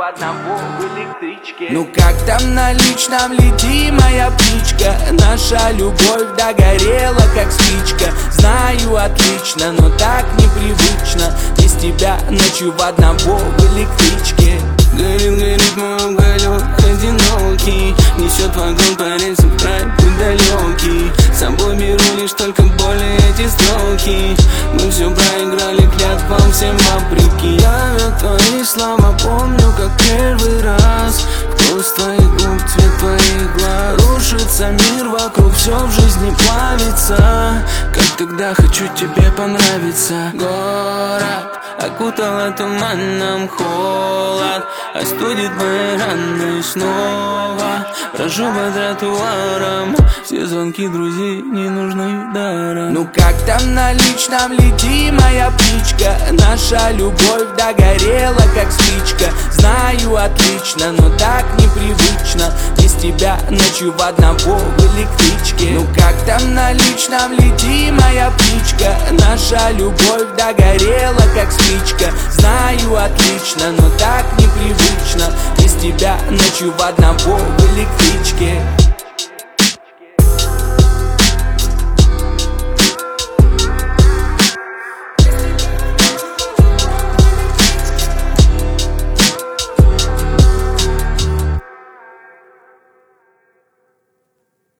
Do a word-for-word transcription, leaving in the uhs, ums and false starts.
одного в электричке. Ну как там на личном, лети, моя птичка. Наша любовь догорела, как спичка. Знаю отлично, но так непривычно без тебя ночью в одного в электричке. Горит, горит мой уголек, одинокий. Несет вагон по рельсам в край путь далекий. С собой беру лишь только боли эти строки. Мы все проиграли клятвам всем вопреки. Я ведь твои слова помню как первый раз. Вкус твоих губ, цвет твоих глаз. Рушится мир вокруг, все в жизни плавится. Как тогда хочу тебе понравиться. Город окутала туманом холод, остудит мои раны снова. Прошу по тротуарам, все звонки друзей не нужны даром. Ну как там на личном, лети, моя птичка. Наша любовь догорела, как спичка. Знаю отлично, но так непривычно без тебя ночью в одного в электричке. Ну как там на личном, лети, моя птичка. Наша любовь догорела, как спичка. Знаю отлично, но так непривычно без тебя ночью в одного в электричке.